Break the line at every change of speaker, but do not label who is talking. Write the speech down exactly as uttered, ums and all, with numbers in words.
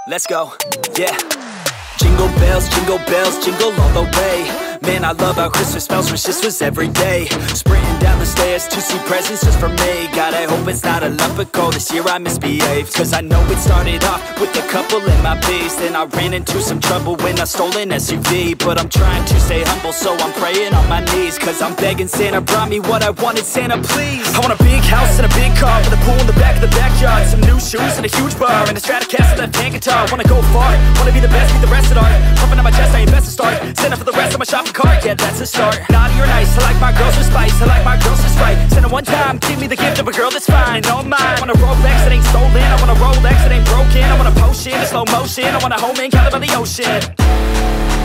Let's go, yeah. Jingle bells, jingle bells, jingle all the way. Man, I love how Christmas smells, wish this was every day. Sprinting down the stairs to see presents just for me. God, I hope it's not a lump of coal, this year I misbehaved. Cause I know it started off with a couple in my B's. Then I ran into some trouble when I stole an S U V. But I'm trying to stay humble, so I'm praying on my knees. Cause I'm begging Santa, brought me what I wanted, Santa please. I want a big house and a big car, with a pool in the back of the backyard. Some new shoes and a huge bar, and a Stratocaster left-hand guitar. Wanna go far, wanna be the best, be the rest at art. Pumping on my chest, I ain't best to start. Santa for the rest of my shopping cart, yeah, that's a start. Naughty or nice, I like my girls with spice, I like my girls just right. Santa one time, give me the gift of a girl that's fine, all mine. I want a Rolex that ain't stolen, I want a Rolex that ain't broken. I want a potion in slow motion, I want a home in California by the ocean.